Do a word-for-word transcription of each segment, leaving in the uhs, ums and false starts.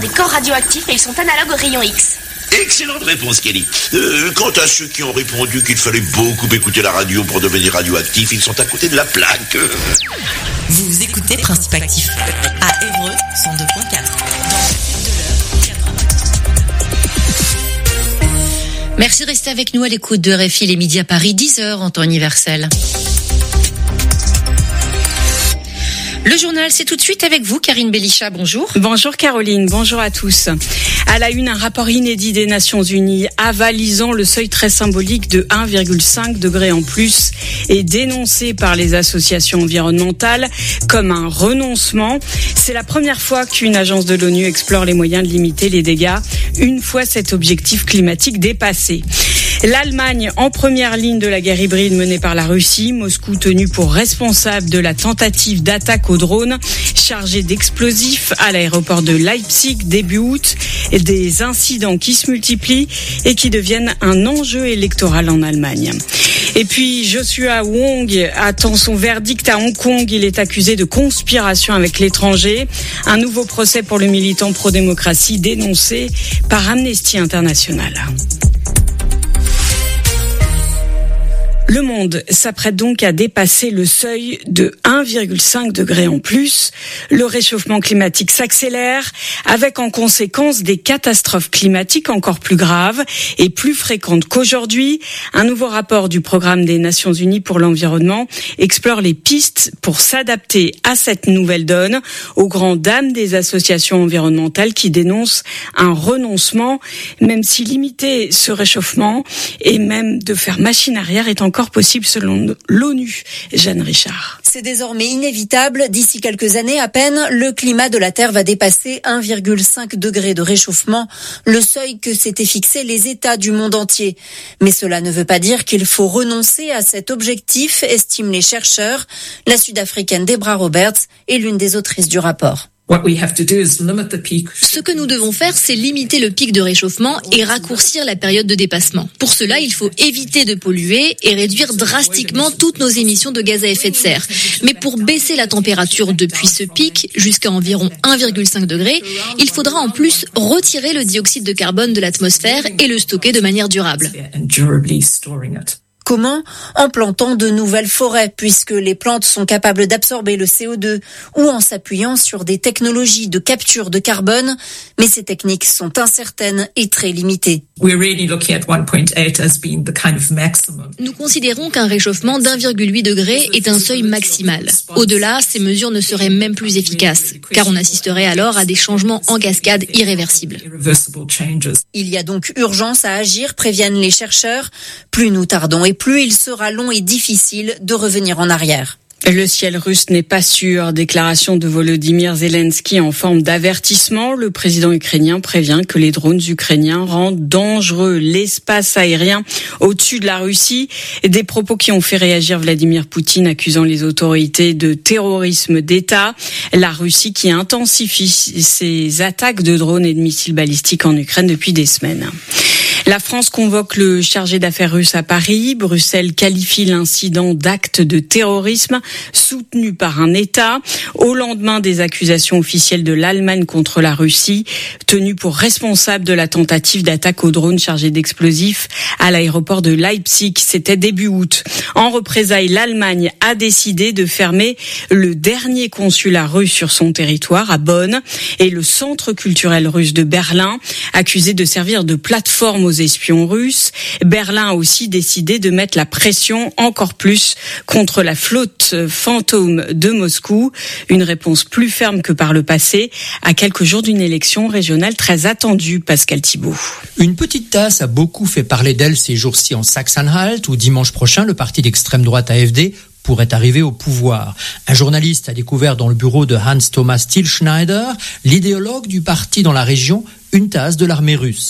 des corps radioactifs et ils sont analogues aux rayons X. Excellente réponse, Kelly. Euh, quant à ceux qui ont répondu qu'il fallait beaucoup écouter la radio pour devenir radioactif, ils sont à côté de la plaque. Vous écoutez Principe Actif à Évreux cent deux point quatre. Merci de rester avec nous à l'écoute de R F I les midis à Paris, dix heures en temps universel. Le journal, c'est tout de suite avec vous, Karine Bélichat, bonjour. Bonjour Caroline, bonjour à tous. À la une, un rapport inédit des Nations Unies avalisant le seuil très symbolique de un virgule cinq degré en plus et dénoncé par les associations environnementales comme un renoncement. C'est la première fois qu'une agence de l'ONU explore les moyens de limiter les dégâts une fois cet objectif climatique dépassé. L'Allemagne en première ligne de la guerre hybride menée par la Russie, Moscou tenu pour responsable de la tentative d'attaque au drone chargé d'explosifs à l'aéroport de Leipzig début août, et des incidents qui se multiplient et qui deviennent un enjeu électoral en Allemagne. Et puis Joshua Wong attend son verdict à Hong Kong. Il est accusé de conspiration avec l'étranger. Un nouveau procès pour le militant pro-démocratie dénoncé par Amnesty International. Le monde s'apprête donc à dépasser le seuil de un virgule cinq degré en plus. Le réchauffement climatique s'accélère avec en conséquence des catastrophes climatiques encore plus graves et plus fréquentes qu'aujourd'hui. Un nouveau rapport du programme des Nations Unies pour l'environnement explore les pistes pour s'adapter à cette nouvelle donne, aux grandes dames des associations environnementales qui dénoncent un renoncement, même si limiter ce réchauffement et même de faire machine arrière est encore possible selon l'ONU. Jeanne Richard. C'est désormais inévitable. D'ici quelques années à peine, le climat de la Terre va dépasser un virgule cinq degré de réchauffement, le seuil que s'étaient fixé les États du monde entier. Mais cela ne veut pas dire qu'il faut renoncer à cet objectif, estiment les chercheurs. La Sud-Africaine Debra Roberts est l'une des autrices du rapport. Ce que nous devons faire, c'est limiter le pic de réchauffement et raccourcir la période de dépassement. Pour cela, il faut éviter de polluer et réduire drastiquement toutes nos émissions de gaz à effet de serre. Mais pour baisser la température depuis ce pic jusqu'à environ un virgule cinq degré, il faudra en plus retirer le dioxyde de carbone de l'atmosphère et le stocker de manière durable. Comment ? En plantant de nouvelles forêts, puisque les plantes sont capables d'absorber le C O deux, ou en s'appuyant sur des technologies de capture de carbone, mais ces techniques sont incertaines et très limitées. Nous considérons qu'un réchauffement d'un virgule huit degré est un seuil maximal. Au-delà, ces mesures ne seraient même plus efficaces, car on assisterait alors à des changements en cascade irréversibles. Il y a donc urgence à agir, préviennent les chercheurs. Plus nous tardons et plus il sera long et difficile de revenir en arrière. Le ciel russe n'est pas sûr. Déclaration de Volodymyr Zelensky en forme d'avertissement. Le président ukrainien prévient que les drones ukrainiens rendent dangereux l'espace aérien au-dessus de la Russie. Des propos qui ont fait réagir Vladimir Poutine, accusant les autorités de terrorisme d'État. La Russie qui intensifie ses attaques de drones et de missiles balistiques en Ukraine depuis des semaines. La France convoque le chargé d'affaires russe à Paris. Bruxelles qualifie l'incident d'acte de terrorisme soutenu par un État au lendemain des accusations officielles de l'Allemagne contre la Russie, tenue pour responsable de la tentative d'attaque au drone chargé d'explosifs à l'aéroport de Leipzig. C'était début août. En représailles, l'Allemagne a décidé de fermer le dernier consulat russe sur son territoire à Bonn et le centre culturel russe de Berlin, accusé de servir de plateforme aux espions russes. Berlin a aussi décidé de mettre la pression encore plus contre la flotte fantôme de Moscou. Une réponse plus ferme que par le passé, à quelques jours d'une élection régionale très attendue, Pascal Thibault. Une petite tasse a beaucoup fait parler d'elle ces jours-ci en Saxe-Anhalt, où dimanche prochain, le parti d'extrême droite A F D pourrait arriver au pouvoir. Un journaliste a découvert dans le bureau de Hans-Thomas Stilschneider, l'idéologue du parti dans la région, une tasse de l'armée russe.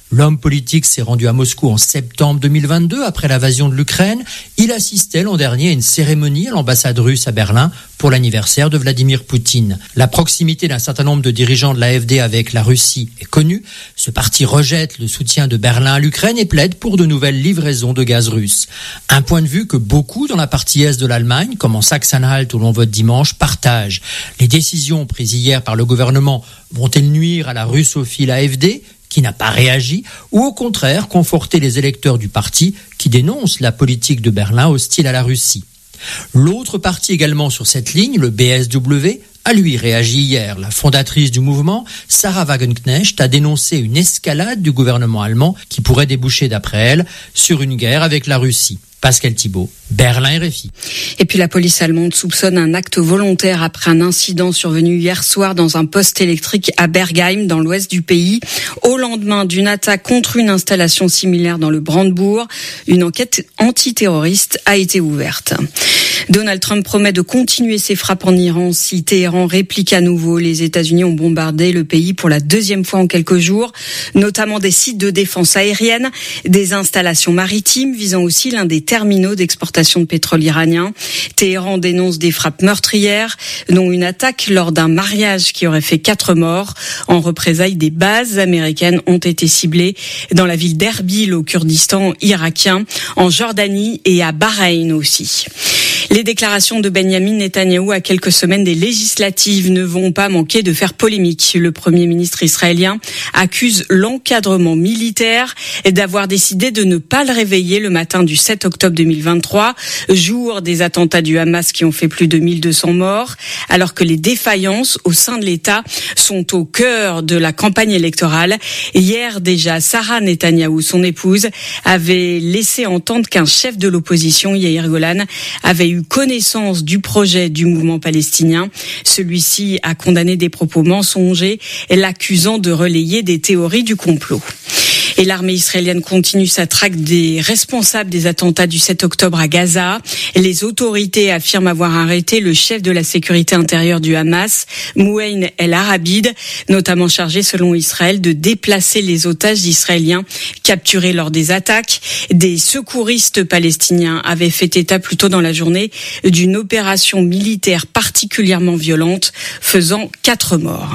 L'homme politique s'est rendu à Moscou en septembre deux mille vingt-deux après l'invasion de l'Ukraine. Il assistait l'an dernier à une cérémonie à l'ambassade russe à Berlin pour l'anniversaire de Vladimir Poutine. La proximité d'un certain nombre de dirigeants de l'A F D avec la Russie est connue. Ce parti rejette le soutien de Berlin à l'Ukraine et plaide pour de nouvelles livraisons de gaz russe. Un point de vue que beaucoup dans la partie est de l'Allemagne, comme en Saxe-Anhalt où l'on vote dimanche, partagent. Les décisions prises hier par le gouvernement vont-elles nuire à la russophile A F D qui n'a pas réagi, ou au contraire conforter les électeurs du parti qui dénoncent la politique de Berlin hostile à la Russie. L'autre parti également sur cette ligne, le B S W, a lui réagi hier. La fondatrice du mouvement, Sarah Wagenknecht, a dénoncé une escalade du gouvernement allemand qui pourrait déboucher, d'après elle, sur une guerre avec la Russie. Pascal Thibault, Berlin R F I. Et puis la police allemande soupçonne un acte volontaire après un incident survenu hier soir dans un poste électrique à Bergheim, dans l'ouest du pays. Au lendemain d'une attaque contre une installation similaire dans le Brandebourg, une enquête antiterroriste a été ouverte. Donald Trump promet de continuer ses frappes en Iran si Téhéran réplique à nouveau. Les États-Unis ont bombardé le pays pour la deuxième fois en quelques jours, notamment des sites de défense aérienne, des installations maritimes visant aussi l'un des terminaux d'exportation de pétrole iranien. Téhéran dénonce des frappes meurtrières, dont une attaque lors d'un mariage qui aurait fait quatre morts. En représailles, des bases américaines ont été ciblées dans la ville d'Erbil au Kurdistan irakien, en Jordanie et à Bahreïn aussi. Les déclarations de Benyamin Netanyahou à quelques semaines des législatives ne vont pas manquer de faire polémique. Le Premier ministre israélien accuse l'encadrement militaire d'avoir décidé de ne pas le réveiller le matin du sept octobre deux mille vingt-trois, jour des attentats du Hamas qui ont fait plus de mille deux cents morts, alors que les défaillances au sein de l'État sont au cœur de la campagne électorale. Hier déjà, Sarah Netanyahou, son épouse, avait laissé entendre qu'un chef de l'opposition, Yair Golan, avait eu connaissance du projet du mouvement palestinien. Celui-ci a condamné des propos mensongers, l'accusant de relayer des théories du complot. Et l'armée israélienne continue sa traque des responsables des attentats du sept octobre à Gaza. Les autorités affirment avoir arrêté le chef de la sécurité intérieure du Hamas, Mouain El Arabid, notamment chargé, selon Israël, de déplacer les otages israéliens capturés lors des attaques. Des secouristes palestiniens avaient fait état plus tôt dans la journée d'une opération militaire particulièrement violente, faisant quatre morts.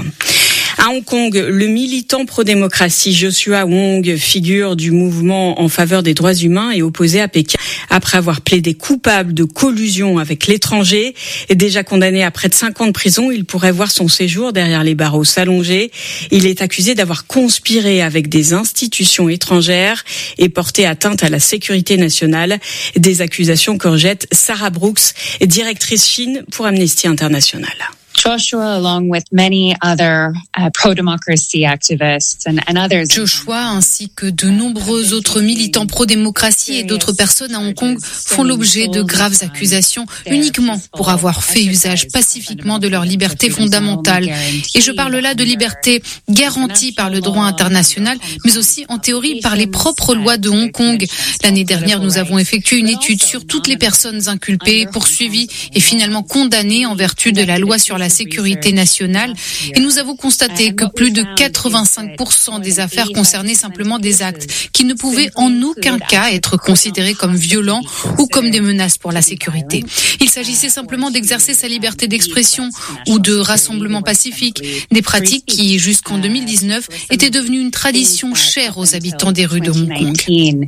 À Hong Kong, le militant pro-démocratie Joshua Wong, figure du mouvement en faveur des droits humains, est opposé à Pékin après avoir plaidé coupable de collusion avec l'étranger. Déjà condamné à près de cinq ans de prison, il pourrait voir son séjour derrière les barreaux s'allonger. Il est accusé d'avoir conspiré avec des institutions étrangères et porté atteinte à la sécurité nationale. Des accusations que rejette Sarah Brooks, directrice Chine pour Amnesty International. Joshua, along with many other uh, pro-democracy activists and, and others. Joshua, ainsi que de nombreux autres militants pro-démocratie et d'autres personnes à Hong Kong, font l'objet de graves accusations uniquement pour avoir fait usage pacifiquement de leur liberté fondamentale. Et je parle là de liberté garantie par le droit international, mais aussi en théorie par les propres lois de Hong Kong. L'année dernière, nous avons effectué une étude sur toutes les personnes inculpées, poursuivies et finalement condamnées en vertu de la loi sur la sécurité nationale, et nous avons constaté que plus de quatre-vingt-cinq pour cent des affaires concernaient simplement des actes qui ne pouvaient en aucun cas être considérés comme violents ou comme des menaces pour la sécurité. Il s'agissait simplement d'exercer sa liberté d'expression ou de rassemblement pacifique, des pratiques qui, jusqu'en deux mille dix-neuf, étaient devenues une tradition chère aux habitants des rues de Hong Kong.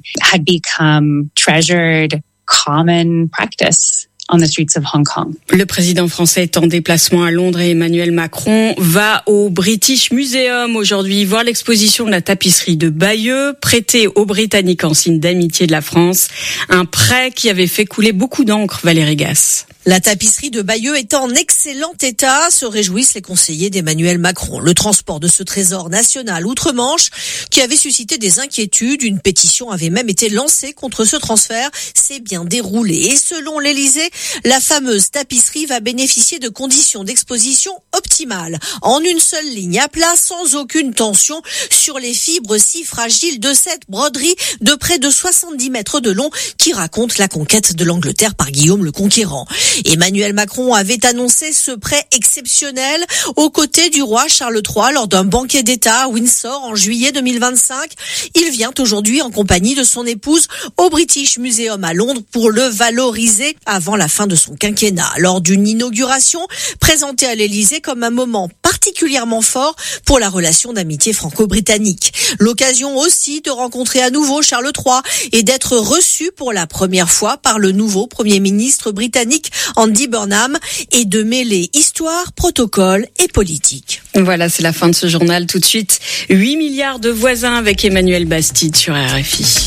On the streets of Hong Kong. Le président français est en déplacement à Londres et Emmanuel Macron va au British Museum aujourd'hui voir l'exposition de la tapisserie de Bayeux, prêtée aux Britanniques en signe d'amitié de la France. Un prêt qui avait fait couler beaucoup d'encre, Valérie Gasse. La tapisserie de Bayeux est en excellent état, se réjouissent les conseillers d'Emmanuel Macron. Le transport de ce trésor national outre-Manche, qui avait suscité des inquiétudes, une pétition avait même été lancée contre ce transfert, s'est bien déroulé. Et selon l'Élysée, la fameuse tapisserie va bénéficier de conditions d'exposition optimales, en une seule ligne à plat, sans aucune tension sur les fibres si fragiles de cette broderie de près de soixante-dix mètres de long qui raconte la conquête de l'Angleterre par Guillaume le Conquérant. Emmanuel Macron avait annoncé ce prêt exceptionnel aux côtés du roi Charles trois lors d'un banquet d'État à Windsor en juillet deux mille vingt-cinq. Il vient aujourd'hui en compagnie de son épouse au British Museum à Londres pour le valoriser avant la fin de son quinquennat. Lors d'une inauguration présentée à l'Élysée comme un moment particulièrement fort pour la relation d'amitié franco-britannique. L'occasion aussi de rencontrer à nouveau Charles trois et d'être reçu pour la première fois par le nouveau Premier ministre britannique Andy Burnham et de mêler histoire, protocole et politique. Voilà, c'est la fin de ce journal. Tout de suite, huit milliards de voisins avec Emmanuel Bastide sur R F I.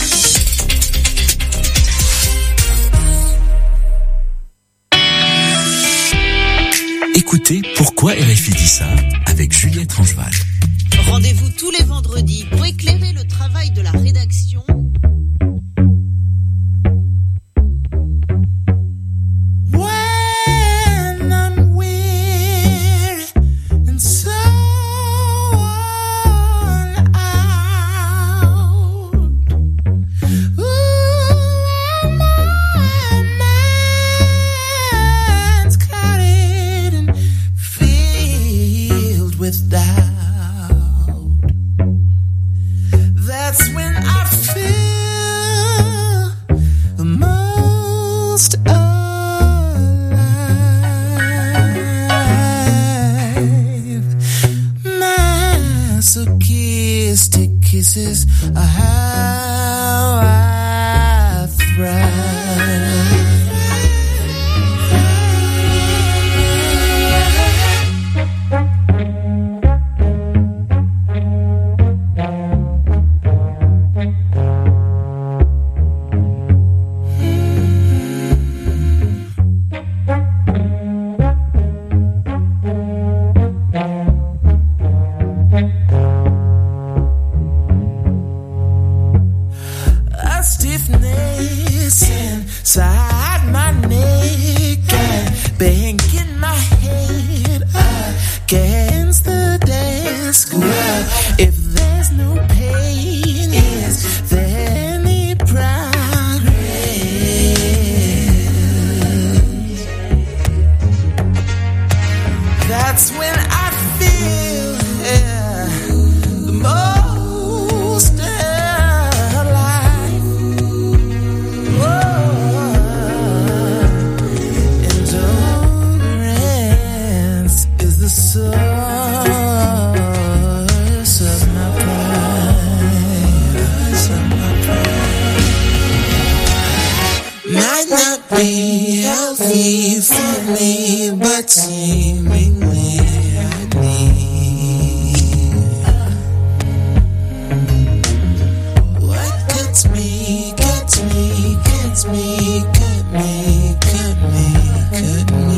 Écoutez Pourquoi R F I dit ça avec Juliette Rangeval. Rendez-vous tous les vendredis pour éclairer le travail de la rédaction. That's when I feel the most alive. Masochistic kisses are how I thrive. Inside my neck and banging my head against the desk. Well, if there's no pain, is there any progress? That's when I feel yeah, the most alive. Whoa. The source of my pride, of my pride. Might not be healthy for me, but seemingly I need. What cuts me, cuts me, cuts me, cut me, cut me, cut me.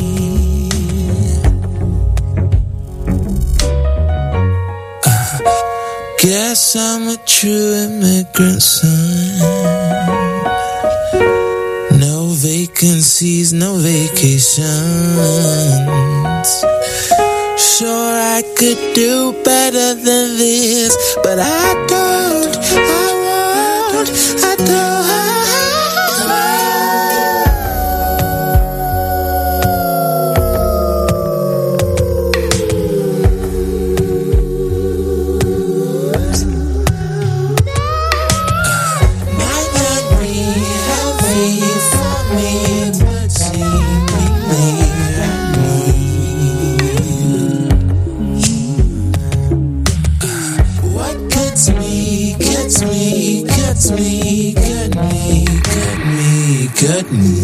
Guess I'm a true immigrant son. No vacancies, no vacations. Sure, I could do better than this, but I don't, I won't, I don't. Cut me.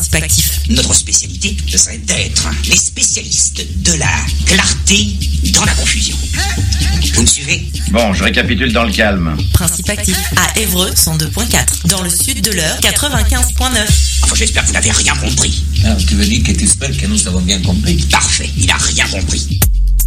Principe actif. Notre spécialité, ce serait d'être les spécialistes de la clarté dans la confusion. Vous me suivez? Bon, je récapitule dans le calme. Principe actif à Évreux cent deux point quatre. Dans le sud de l'Eure quatre-vingt-quinze point neuf. Enfin, j'espère que vous n'avez rien compris. Ah, tu veux dire que tu espères que nous avons bien compris? Parfait, il n'a rien compris.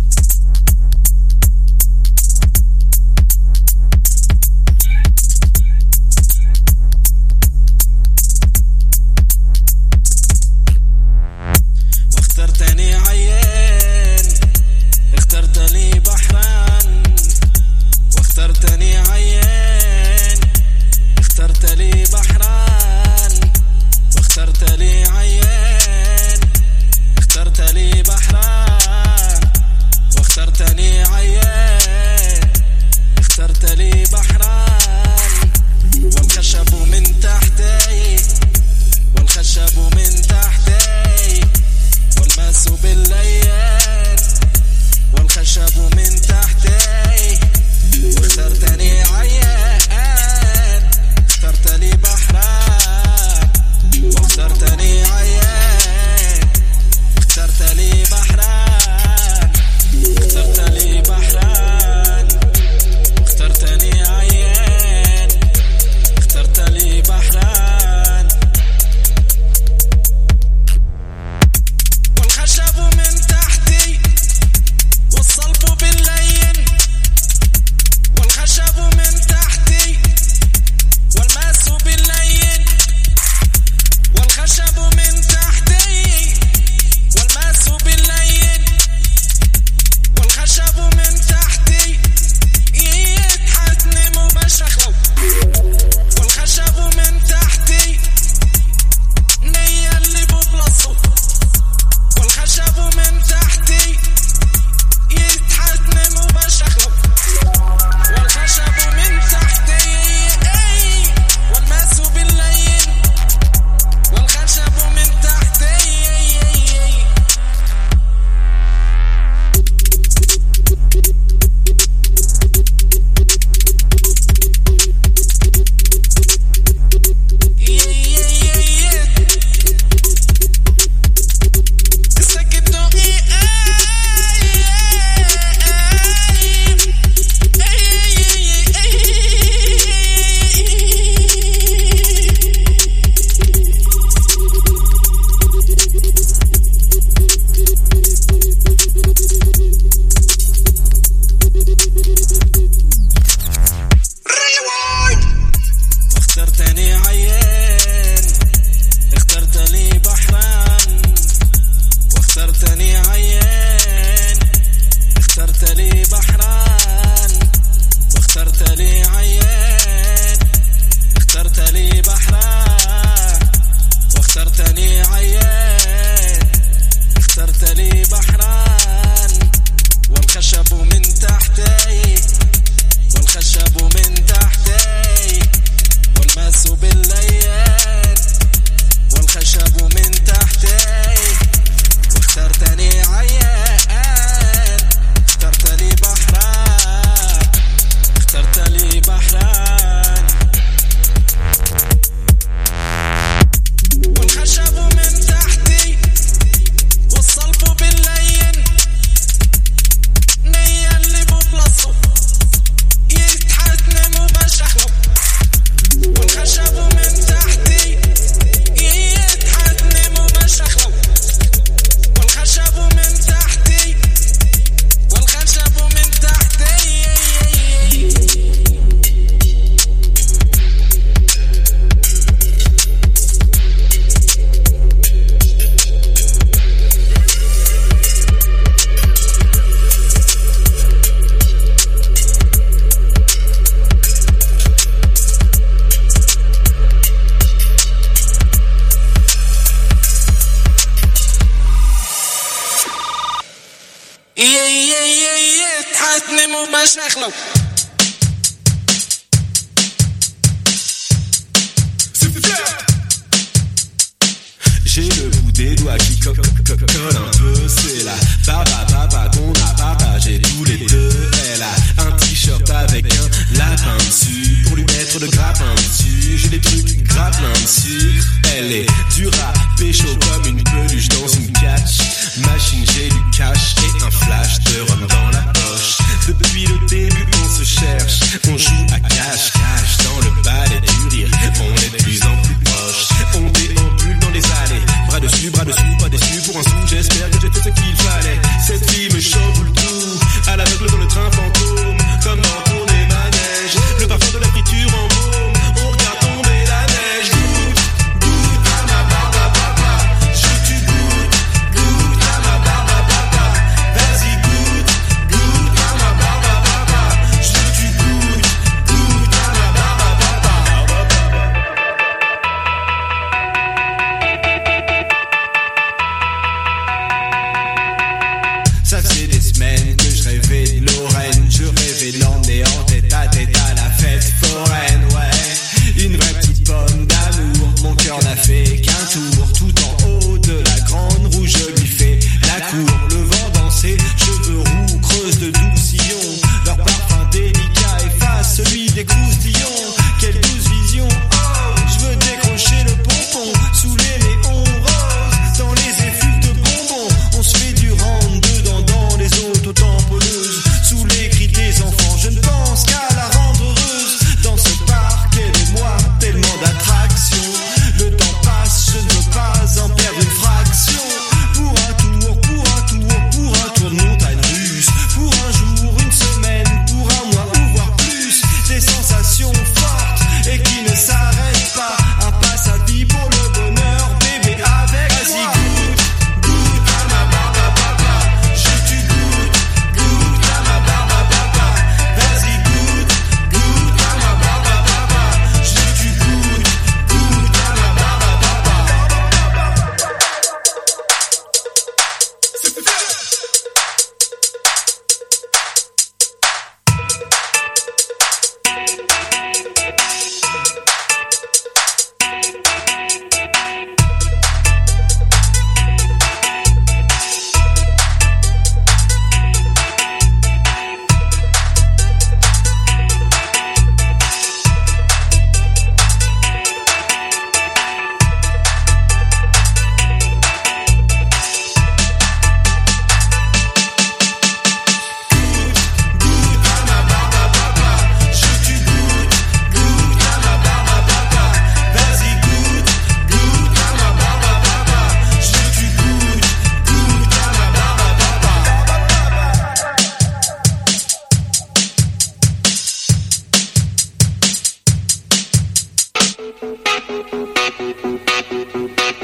J'ai le bout des doigts qui co co co colle un peu. C'est la baba baba qu'on a partagé tous les deux. Elle a un t-shirt avec un lapin dessus pour lui mettre le grappin dessus. J'ai des trucs grappin dessus. Elle est dure à pécho comme une peluche dans une catch. Machine, j'ai du cash et un flash de rhum dans la poche. Depuis le début on se cherche, on joue à cache-cache dans le balai du rire. On est de plus en plus proche, on déambule dans les allées. Bras dessus, bras dessous, pas déçu pour un sou. J'espère que j'ai fait ce qu'il fallait. Cette vie me chamboule tout, à l'aveugle dans le train fantôme, comme dans tourner manège. Le parfum de la friture en baume, on regarde tomber la neige. Goûte, goûte à ma barbe à papa, je tu goûte, goûte à ma barbe à papa. Vas-y goûte, goûte à ma barbe à papa, je tu goûte, goûte à ma barbe à papa. Ça faisait des semaines que je rêvais de Lorraine, je rêvais de l'emmener en tête à tête à la fête foraine, ouais. Une vraie petite pomme d'amour, mon cœur n'a fait qu'un tour. Tout en haut de la grande roue, je lui fais la cour. Le vent dansait, cheveux roux, creuse de doux sillons. Leur parfum délicat efface celui des croustillons. Quelle douce vision, oh, je veux décrocher le pompon sous les néons roses. Dans les effluves de bonbons, on se fait du rentre-dedans dans les autotamponneuses. Sous les cris des enfants, je ne pense qu'à la rendre heureuse. Dans ce parc, elle et moi, tellement d'attractions. Le temps passe, je ne veux pas en perdre une fraction. Pour un tour, pour un tour, pour un tour de montagne russe. Pour un jour, une semaine, pour un mois ou voire plus. Des sensations fortes et qui ne s'arrêtent pas. Un passe à vie pour le bonheur, bébé avec Vas-y, moi. Goûte, goûte à ma barbe à papa, je tu goûte, goûte à ma barbe à papa. Vas-y goûte, goûte à ma barbe à papa, je tu goûte, goûte à ma barbe à papa.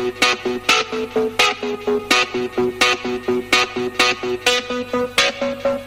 Thank you.